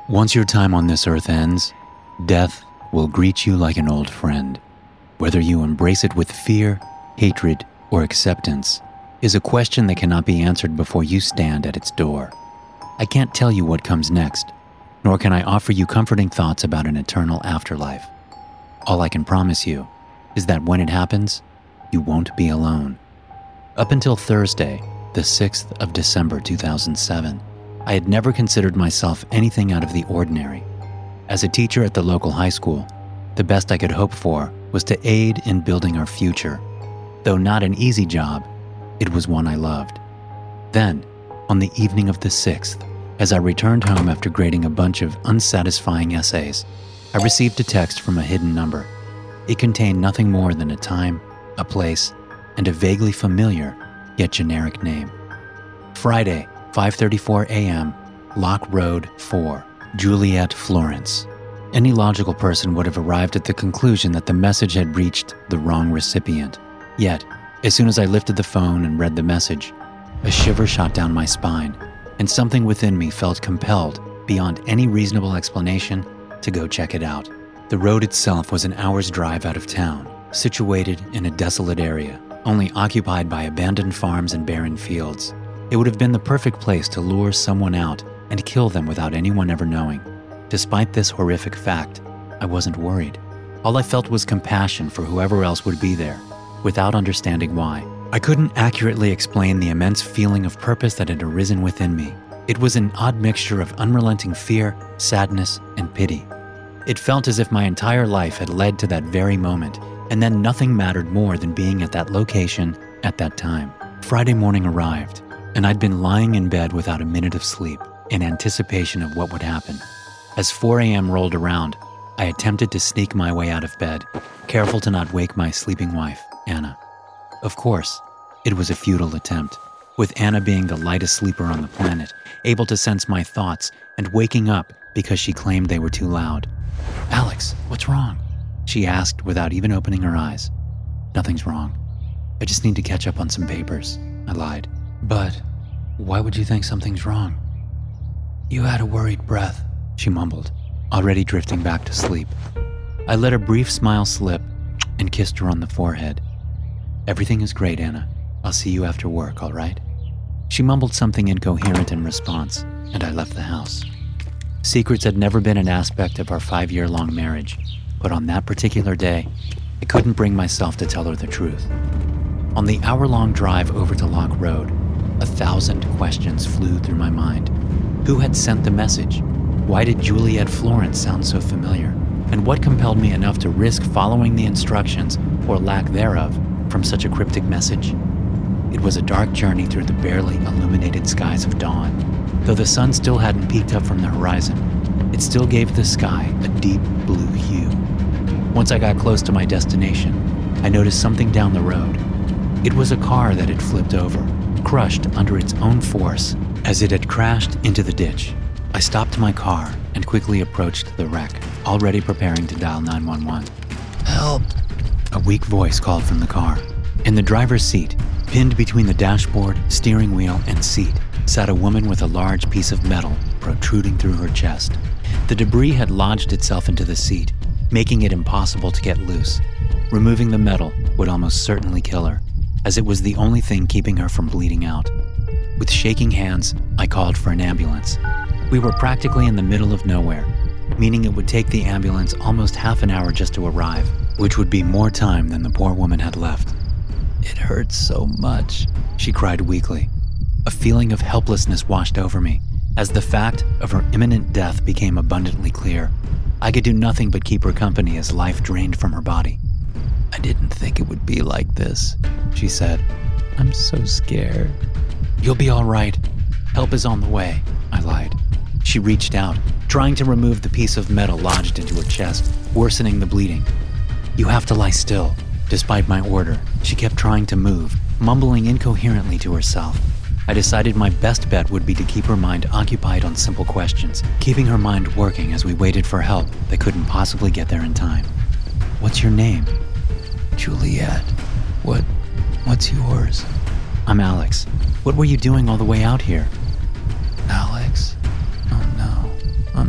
Once your time on this earth ends, death will greet you like an old friend. Whether you embrace it with fear, hatred, or acceptance is a question that cannot be answered before you stand at its door. I can't tell you what comes next, nor can I offer you comforting thoughts about an eternal afterlife. All I can promise you is that when it happens, you won't be alone. Up until Thursday, the 6th of December 2007, I had never considered myself anything out of the ordinary. As a teacher at the local high school, the best I could hope for was to aid in building our future. Though not an easy job, it was one I loved. Then, on the evening of the 6th, as I returned home after grading a bunch of unsatisfying essays, I received a text from a hidden number. It contained nothing more than a time, a place, and a vaguely familiar, yet generic name. Friday, 5:34 a.m., Lock Road 4, Juliet, Florence. Any logical person would have arrived at the conclusion that the message had reached the wrong recipient. Yet, as soon as I lifted the phone and read the message, a shiver shot down my spine, and something within me felt compelled, beyond any reasonable explanation, to go check it out. The road itself was an hour's drive out of town, situated in a desolate area, only occupied by abandoned farms and barren fields. It would have been the perfect place to lure someone out and kill them without anyone ever knowing. Despite this horrific fact, I wasn't worried. All I felt was compassion for whoever else would be there, without understanding why. I couldn't accurately explain the immense feeling of purpose that had arisen within me. It was an odd mixture of unrelenting fear, sadness, and pity. It felt as if my entire life had led to that very moment, and then nothing mattered more than being at that location at that time. Friday morning arrived, and I'd been lying in bed without a minute of sleep, in anticipation of what would happen. As 4 a.m. rolled around, I attempted to sneak my way out of bed, careful to not wake my sleeping wife, Anna. Of course, it was a futile attempt, with Anna being the lightest sleeper on the planet, able to sense my thoughts and waking up because she claimed they were too loud. "Alex, what's wrong?" she asked without even opening her eyes. "Nothing's wrong. I just need to catch up on some papers," I lied. "But why would you think something's wrong?" "You had a worried breath," she mumbled, already drifting back to sleep. I let a brief smile slip and kissed her on the forehead. "Everything is great, Anna. I'll see you after work, all right?" She mumbled something incoherent in response, and I left the house. Secrets had never been an aspect of our 5-year-long marriage, but on that particular day, I couldn't bring myself to tell her the truth. On the hour-long drive over to Lock Road, 1,000 questions flew through my mind. Who had sent the message? Why did Juliet Florence sound so familiar? And what compelled me enough to risk following the instructions, or lack thereof, from such a cryptic message? It was a dark journey through the barely illuminated skies of dawn. Though the sun still hadn't peeked up from the horizon, it still gave the sky a deep blue hue. Once I got close to my destination, I noticed something down the road. It was a car that had flipped over, crushed under its own force as it had crashed into the ditch. I stopped my car and quickly approached the wreck, already preparing to dial 911. "Help!" A weak voice called from the car. In the driver's seat, pinned between the dashboard, steering wheel, and seat, sat a woman with a large piece of metal protruding through her chest. The debris had lodged itself into the seat, making it impossible to get loose. Removing the metal would almost certainly kill her, as it was the only thing keeping her from bleeding out. With shaking hands, I called for an ambulance. We were practically in the middle of nowhere, meaning it would take the ambulance almost half an hour just to arrive, which would be more time than the poor woman had left. "It hurts so much," she cried weakly. A feeling of helplessness washed over me, as the fact of her imminent death became abundantly clear. I could do nothing but keep her company as life drained from her body. "I didn't think it would be like this," she said. "I'm so scared." "You'll be all right. Help is on the way," I lied. She reached out, trying to remove the piece of metal lodged into her chest, worsening the bleeding. "You have to lie still." Despite my order, she kept trying to move, mumbling incoherently to herself. I decided my best bet would be to keep her mind occupied on simple questions, keeping her mind working as we waited for help that couldn't possibly get there in time. "What's your name?" "Juliet. What's yours?" "I'm Alex. What were you doing all the way out here?" "Alex? Oh no, I'm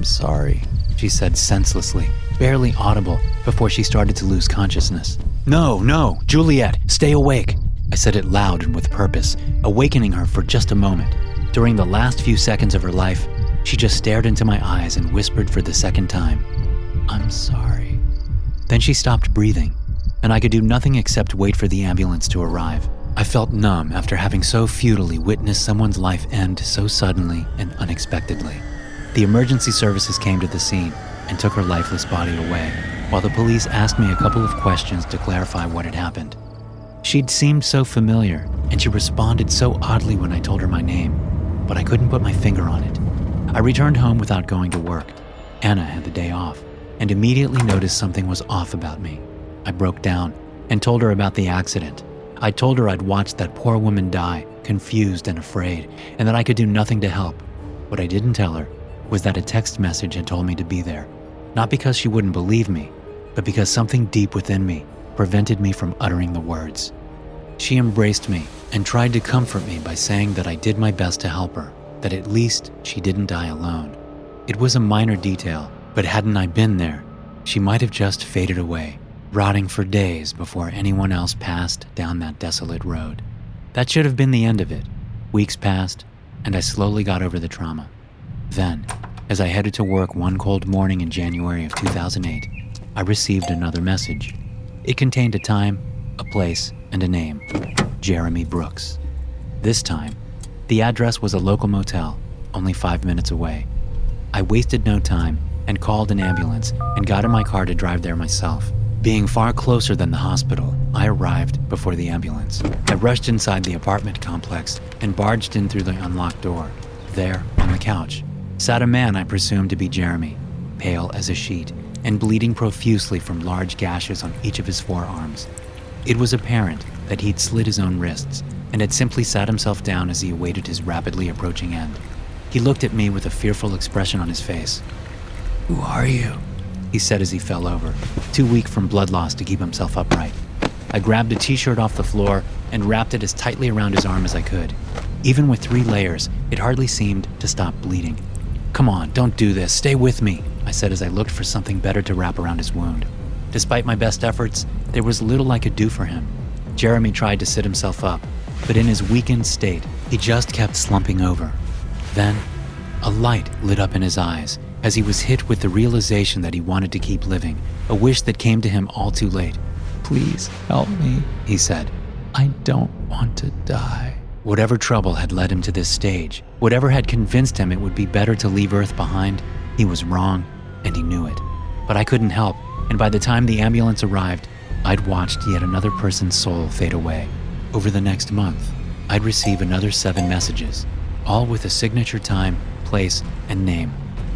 sorry," she said senselessly, barely audible before she started to lose consciousness. No, Juliet, stay awake," I said it loud and with purpose, awakening her for just a moment. During the last few seconds of her life, she just stared into my eyes and whispered for the second time, "I'm sorry." Then she stopped breathing, and I could do nothing except wait for the ambulance to arrive. I felt numb after having so futilely witnessed someone's life end so suddenly and unexpectedly. The emergency services came to the scene and took her lifeless body away, while the police asked me a couple of questions to clarify what had happened. She'd seemed so familiar, and she responded so oddly when I told her my name, but I couldn't put my finger on it. I returned home without going to work. Anna had the day off, and immediately noticed something was off about me. I broke down and told her about the accident. I told her I'd watched that poor woman die, confused and afraid, and that I could do nothing to help. What I didn't tell her was that a text message had told me to be there, not because she wouldn't believe me, but because something deep within me prevented me from uttering the words. She embraced me and tried to comfort me by saying that I did my best to help her, that at least she didn't die alone. It was a minor detail, but hadn't I been there, she might have just faded away, rotting for days before anyone else passed down that desolate road. That should have been the end of it. Weeks passed, and I slowly got over the trauma. Then, as I headed to work one cold morning in January of 2008, I received another message. It contained a time, a place, and a name: Jeremy Brooks. This time, the address was a local motel, only 5 minutes away. I wasted no time and called an ambulance and got in my car to drive there myself. Being far closer than the hospital, I arrived before the ambulance. I rushed inside the apartment complex and barged in through the unlocked door. There, on the couch, sat a man I presumed to be Jeremy, pale as a sheet and bleeding profusely from large gashes on each of his forearms. It was apparent that he'd slit his own wrists and had simply sat himself down as he awaited his rapidly approaching end. He looked at me with a fearful expression on his face. "Who are you?" he said as he fell over, too weak from blood loss to keep himself upright. I grabbed a t-shirt off the floor and wrapped it as tightly around his arm as I could. Even with 3 layers, it hardly seemed to stop bleeding. "Come on, don't do this. Stay with me," I said as I looked for something better to wrap around his wound. Despite my best efforts, there was little I could do for him. Jeremy tried to sit himself up, but in his weakened state, he just kept slumping over. Then, a light lit up in his eyes as he was hit with the realization that he wanted to keep living, a wish that came to him all too late. "Please help me," he said. "I don't want to die." Whatever trouble had led him to this stage, whatever had convinced him it would be better to leave Earth behind, he was wrong, and he knew it. But I couldn't help, and by the time the ambulance arrived, I'd watched yet another person's soul fade away. Over the next month, I'd receive another 7 messages, all with a signature time, place, and name.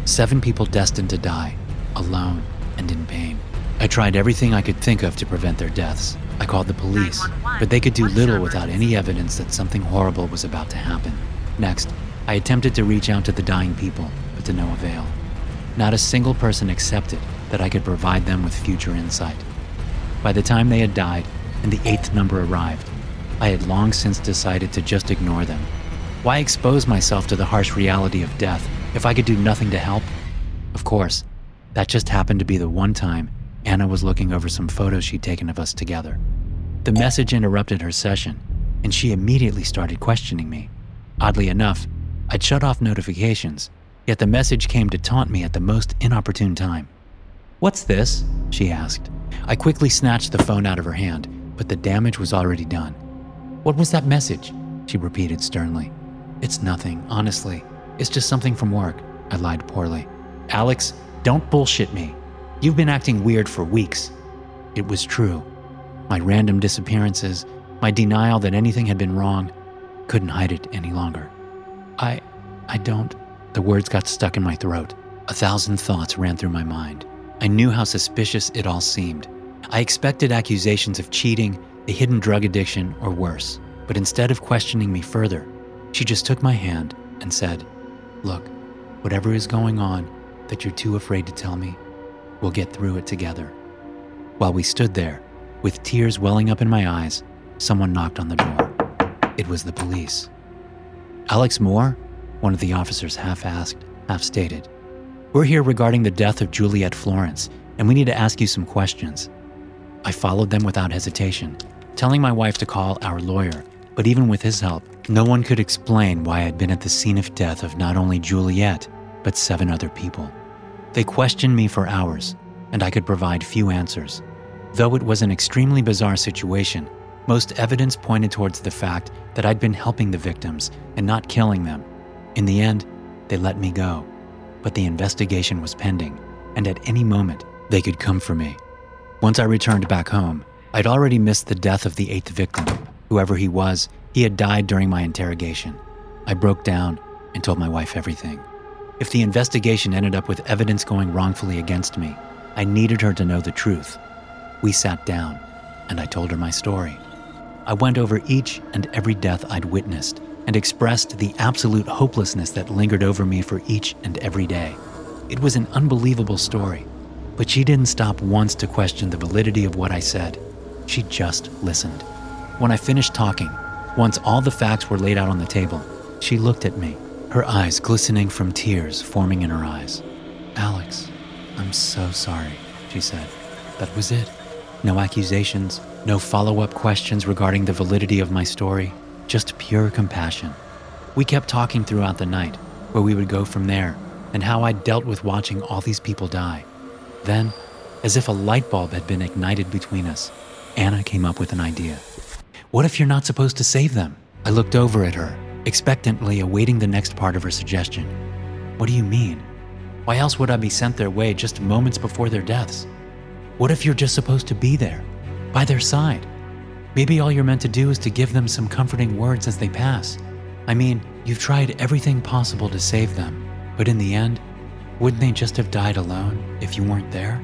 7 people destined to die, alone and in pain. I tried everything I could think of to prevent their deaths. I called the police, but they could do little without any evidence that something horrible was about to happen. Next, I attempted to reach out to the dying people, but to no avail. Not a single person accepted that I could provide them with future insight. By the time they had died and the 8th number arrived, I had long since decided to just ignore them. Why expose myself to the harsh reality of death if I could do nothing to help? Of course, that just happened to be the one time Anna was looking over some photos she'd taken of us together. The message interrupted her session, and she immediately started questioning me. Oddly enough, I'd shut off notifications, yet the message came to taunt me at the most inopportune time. "What's this?" she asked. I quickly snatched the phone out of her hand, but the damage was already done. "What was that message?" she repeated sternly. "It's nothing, honestly. It's just something from work," I lied poorly. "Alex, don't bullshit me. You've been acting weird for weeks." It was true. My random disappearances, my denial that anything had been wrong, couldn't hide it any longer. I don't... The words got stuck in my throat. 1,000 thoughts ran through my mind. I knew how suspicious it all seemed. I expected accusations of cheating, a hidden drug addiction, or worse. But instead of questioning me further, she just took my hand and said, "Look, whatever is going on that you're too afraid to tell me, we'll get through it together." While we stood there, with tears welling up in my eyes, someone knocked on the door. It was the police. "Alex Moore?" one of the officers half asked, half stated. We're here regarding the death of Juliette Florence, and we need to ask you some questions." I followed them without hesitation, telling my wife to call our lawyer, but even with his help, no one could explain why I'd been at the scene of death of not only Juliette, but 7 other people. They questioned me for hours, and I could provide few answers. Though it was an extremely bizarre situation, most evidence pointed towards the fact that I'd been helping the victims and not killing them. In the end, they let me go, but the investigation was pending, and at any moment, they could come for me. Once I returned back home, I'd already missed the death of the 8th victim. Whoever he was, he had died during my interrogation. I broke down and told my wife everything. If the investigation ended up with evidence going wrongfully against me, I needed her to know the truth. We sat down, and I told her my story. I went over each and every death I'd witnessed and expressed the absolute hopelessness that lingered over me for each and every day. It was an unbelievable story, but she didn't stop once to question the validity of what I said. She just listened. When I finished talking, once all the facts were laid out on the table, she looked at me, her eyes glistening from tears forming in her eyes. "Alex, I'm so sorry," she said. That was it. No accusations, no follow-up questions regarding the validity of my story, just pure compassion. We kept talking throughout the night, where we would go from there, and how I'd dealt with watching all these people die. Then, as if a light bulb had been ignited between us, Anna came up with an idea. "What if you're not supposed to save them?" I looked over at her, expectantly awaiting the next part of her suggestion. "What do you mean? Why else would I be sent their way just moments before their deaths? What if you're just supposed to be there, by their side? Maybe all you're meant to do is to give them some comforting words as they pass. I mean, you've tried everything possible to save them, but in the end, wouldn't they just have died alone if you weren't there?"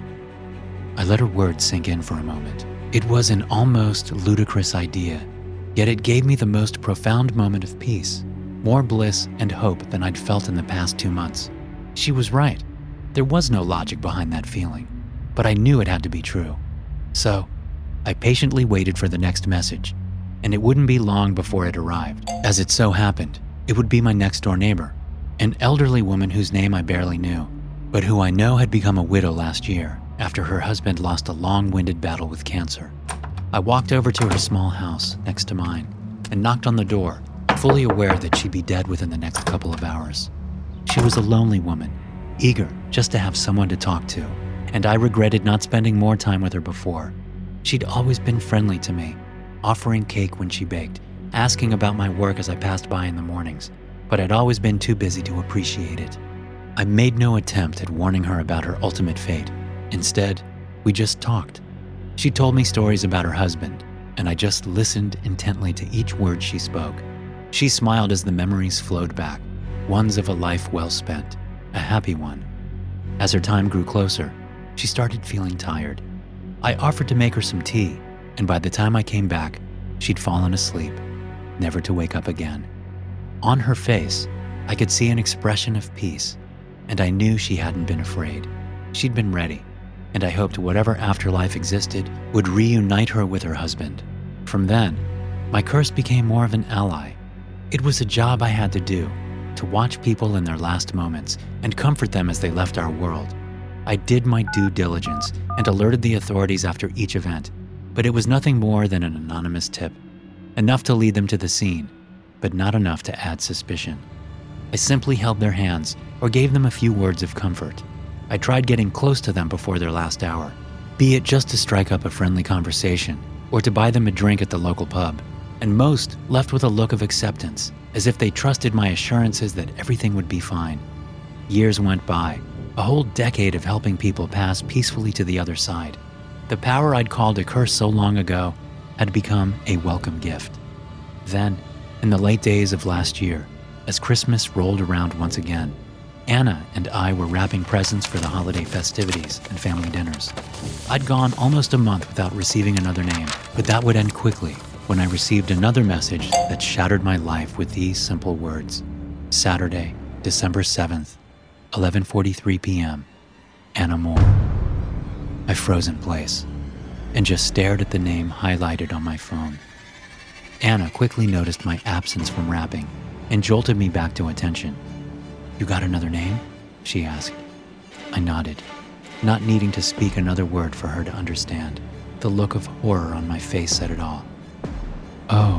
I let her words sink in for a moment. It was an almost ludicrous idea, yet it gave me the most profound moment of peace, more bliss and hope than I'd felt in the past 2 months. She was right. There was no logic behind that feeling, but I knew it had to be true. So, I patiently waited for the next message, and it wouldn't be long before it arrived. As it so happened, it would be my next-door neighbor, an elderly woman whose name I barely knew, but who I know had become a widow last year after her husband lost a long-winded battle with cancer. I walked over to her small house next to mine and knocked on the door, fully aware that she'd be dead within the next couple of hours. She was a lonely woman, eager just to have someone to talk to, and I regretted not spending more time with her before. She'd always been friendly to me, offering cake when she baked, asking about my work as I passed by in the mornings, but I'd always been too busy to appreciate it. I made no attempt at warning her about her ultimate fate. Instead, we just talked. She told me stories about her husband, and I just listened intently to each word she spoke. She smiled as the memories flowed back, ones of a life well spent, a happy one. As her time grew closer, she started feeling tired. I offered to make her some tea, and by the time I came back, she'd fallen asleep, never to wake up again. On her face, I could see an expression of peace, and I knew she hadn't been afraid. She'd been ready, and I hoped whatever afterlife existed would reunite her with her husband. From then, my curse became more of an ally. It was a job I had to do, to watch people in their last moments and comfort them as they left our world. I did my due diligence and alerted the authorities after each event, but it was nothing more than an anonymous tip, enough to lead them to the scene, but not enough to add suspicion. I simply held their hands or gave them a few words of comfort. I tried getting close to them before their last hour, be it just to strike up a friendly conversation or to buy them a drink at the local pub, and most left with a look of acceptance, as if they trusted my assurances that everything would be fine. Years went by, a whole decade of helping people pass peacefully to the other side. The power I'd called a curse so long ago had become a welcome gift. Then, in the late days of last year, as Christmas rolled around once again, Anna and I were wrapping presents for the holiday festivities and family dinners. I'd gone almost a month without receiving another name, but that would end quickly when I received another message that shattered my life with these simple words. Saturday, December 7th, 11:43 p.m. Anna Moore. I froze in place and just stared at the name highlighted on my phone. Anna quickly noticed my absence from rapping and jolted me back to attention. "You got another name?" she asked. I nodded, not needing to speak another word for her to understand. The look of horror on my face said it all. "Oh,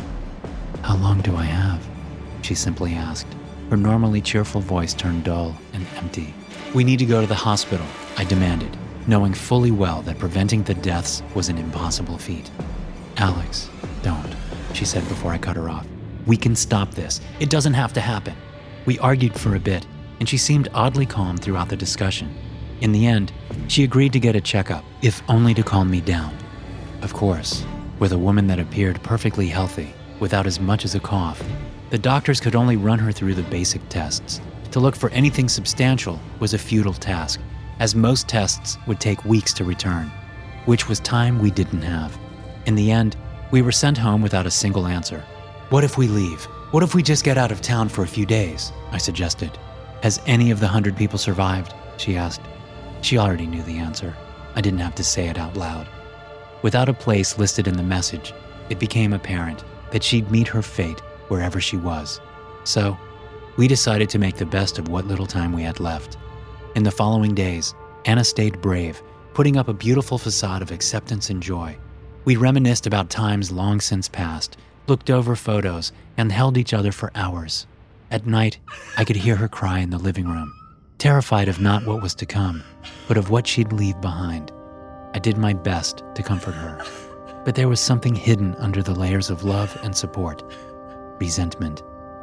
how long do I have?" she simply asked. Her normally cheerful voice turned dull and empty. "We need to go to the hospital," I demanded, knowing fully well that preventing the deaths was an impossible feat. "Alex, don't," she said before I cut her off. "We can stop this. It doesn't have to happen." We argued for a bit, and she seemed oddly calm throughout the discussion. In the end, she agreed to get a checkup, if only to calm me down. Of course, with a woman that appeared perfectly healthy, without as much as a cough, the doctors could only run her through the basic tests. To look for anything substantial was a futile task, as most tests would take weeks to return, which was time we didn't have. In the end, we were sent home without a single answer. "What if we leave? What if we just get out of town for a few days?" I suggested. "Has any of the 100 people survived?" she asked. She already knew the answer. I didn't have to say it out loud. Without a place listed in the message, it became apparent that she'd meet her fate wherever she was. So, we decided to make the best of what little time we had left. In the following days, Anna stayed brave, putting up a beautiful facade of acceptance and joy. We reminisced about times long since past, looked over photos, and held each other for hours. At night, I could hear her cry in the living room, terrified of not what was to come, but of what she'd leave behind. I did my best to comfort her, but there was something hidden under the layers of love and support. Resentment.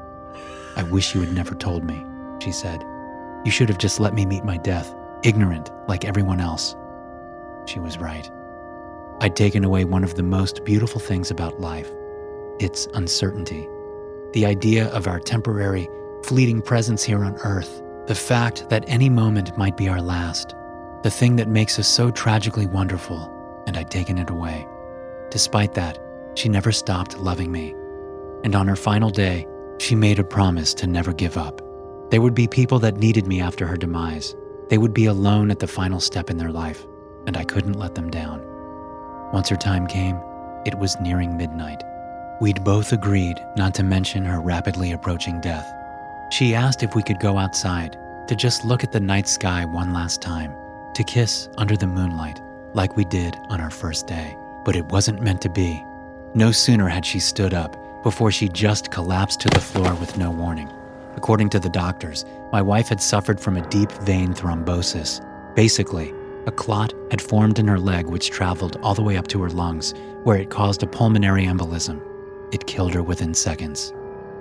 "I wish you had never told me," she said. "You should have just let me meet my death, ignorant like everyone else." She was right. I'd taken away one of the most beautiful things about life, its uncertainty. The idea of our temporary, fleeting presence here on Earth, the fact that any moment might be our last, the thing that makes us so tragically wonderful, and I'd taken it away. Despite that, she never stopped loving me. And on her final day, she made a promise to never give up. There would be people that needed me after her demise. They would be alone at the final step in their life, and I couldn't let them down. Once her time came, it was nearing midnight. We'd both agreed not to mention her rapidly approaching death. She asked if we could go outside, to just look at the night sky one last time, to kiss under the moonlight, like we did on our first day. But it wasn't meant to be. No sooner had she stood up, before she just collapsed to the floor with no warning. According to the doctors, my wife had suffered from a deep vein thrombosis. Basically, a clot had formed in her leg which traveled all the way up to her lungs, where it caused a pulmonary embolism. It killed her within seconds.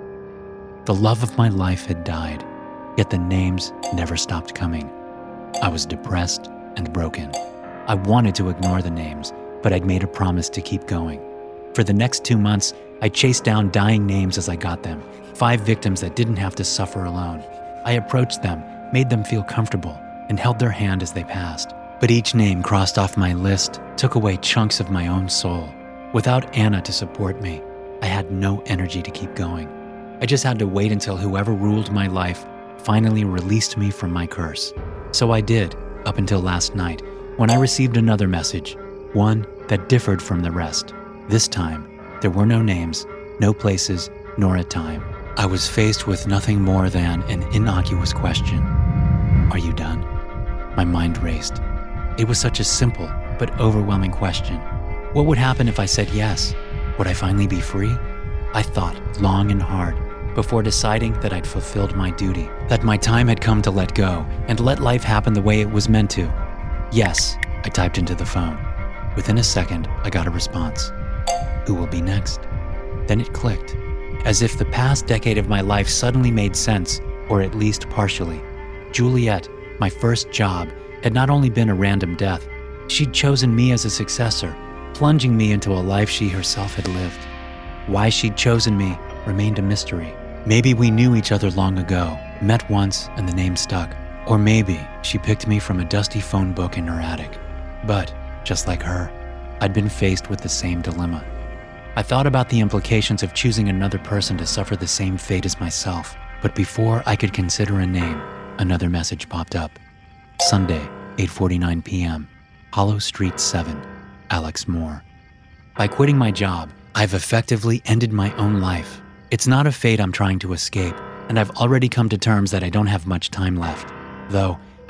The love of my life had died, yet the names never stopped coming. I was depressed and broken. I wanted to ignore the names, but I'd made a promise to keep going. For the next 2 months, I chased down dying names as I got them, 5 victims that didn't have to suffer alone. I approached them, made them feel comfortable, and held their hand as they passed. But each name crossed off my list took away chunks of my own soul. Without Anna to support me, I had no energy to keep going. I just had to wait until whoever ruled my life finally released me from my curse. So I did, up until last night, when I received another message, one that differed from the rest. This time, there were no names, no places, nor a time. I was faced with nothing more than an innocuous question. "Are you done?" My mind raced. It was such a simple but overwhelming question. What would happen if I said yes? Would I finally be free? I thought long and hard before deciding that I'd fulfilled my duty, that my time had come to let go and let life happen the way it was meant to. "Yes," I typed into the phone. Within a second, I got a response. "Who will be next?" Then it clicked, as if the past decade of my life suddenly made sense, or at least partially. Juliet, my first job, had not only been a random death, she'd chosen me as a successor, plunging me into a life she herself had lived. Why she'd chosen me remained a mystery. Maybe we knew each other long ago, met once and the name stuck. Or maybe she picked me from a dusty phone book in her attic. But, just like her, I'd been faced with the same dilemma. I thought about the implications of choosing another person to suffer the same fate as myself, but before I could consider a name, another message popped up. Sunday, 8:49 p.m., Hollow Street 7, Alex Moore. By quitting my job, I've effectively ended my own life. It's not a fate I'm trying to escape, and I've already come to terms that I don't have much time left. Though,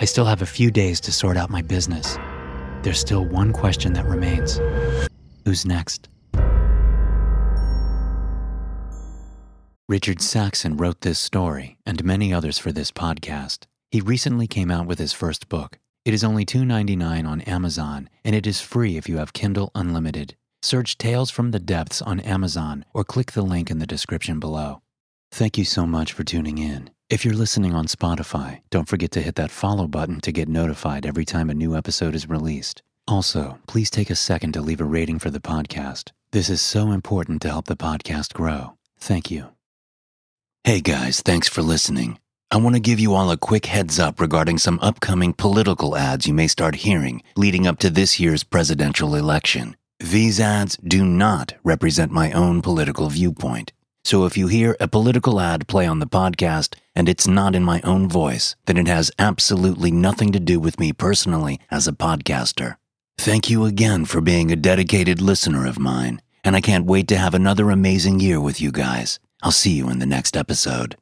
I still have a few days to sort out my business. There's still one question that remains. Who's next? Richard Saxon wrote this story and many others for this podcast. He recently came out with his first book. It is only $2.99 on Amazon, and it is free if you have Kindle Unlimited. Search Tales from the Depths on Amazon or click the link in the description below. Thank you so much for tuning in. If you're listening on Spotify, don't forget to hit that follow button to get notified every time a new episode is released. Also, please take a second to leave a rating for the podcast. This is so important to help the podcast grow. Thank you. Hey guys, thanks for listening. I want to give you all a quick heads up regarding some upcoming political ads you may start hearing leading up to this year's presidential election. These ads do not represent my own political viewpoint. So if you hear a political ad play on the podcast and it's not in my own voice, then it has absolutely nothing to do with me personally as a podcaster. Thank you again for being a dedicated listener of mine, and I can't wait to have another amazing year with you guys. I'll see you in the next episode.